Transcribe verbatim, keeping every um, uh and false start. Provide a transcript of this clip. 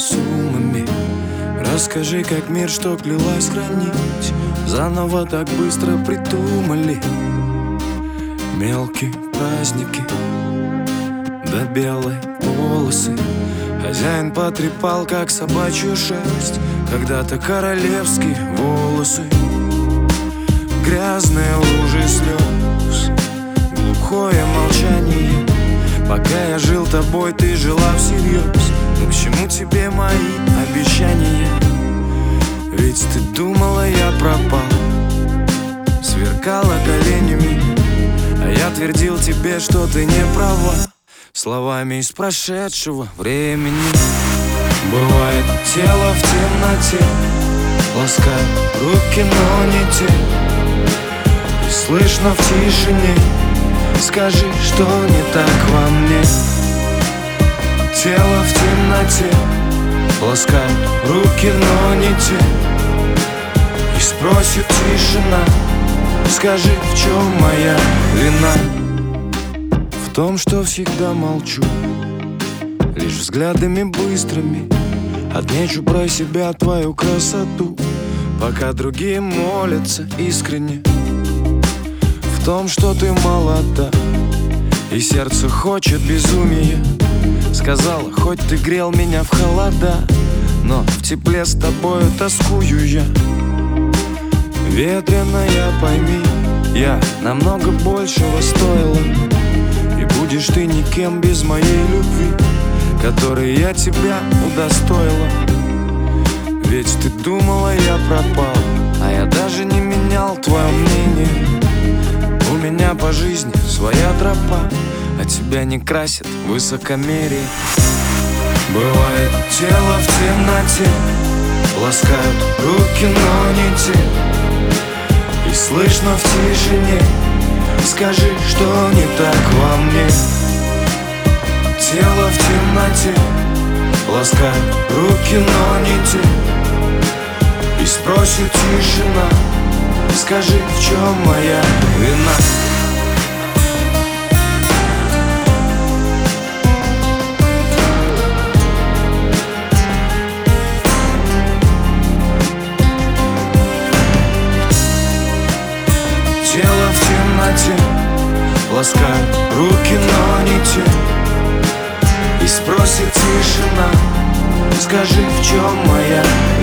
суммами. Расскажи, как мир, что клялась хранить, заново так быстро придумали. Мелкие праздники до белой полосы. Хозяин потрепал, как собачью шерсть, когда-то королевские волосы. Грязные лужи слез, глухое молчание. Пока я жил тобой, ты жила всерьез. Ну к чему тебе мои обещания? Ведь ты думала, я пропал, сверкала коленями, а я твердил тебе, что ты не права, словами из прошедшего времени. Бывает, тело в темноте ласкает руки, но не те. И слышно в тишине: скажи, что не так во мне. Тело в темноте ласкает руки, но не те. И спросит тишина: скажи, в чем моя вина? В том, что всегда молчу, лишь взглядами быстрыми отмечу про себя твою красоту, пока другие молятся искренне. В том, что ты молода, и сердце хочет безумия. Сказала, хоть ты грел меня в холода, но в тепле с тобою тоскую я. Ветреная, пойми, я намного большего стоила, и будешь ты никем без моей любви, которой я тебя удостоила. Ведь ты думала, я пропал, а я даже не менял твое мнение. У меня по жизни своя тропа, а тебя не красит высокомерие. Бывает, тело в темноте ласкают руки, но не те. И слышно в тишине: скажи, что не так во мне. Тело в темноте ласкают руки, но не те. И спросит тишина: скажи, в чем моя вина? Тело в темноте ласкает руки, но не те. И спросит тишина: скажи, в чем моя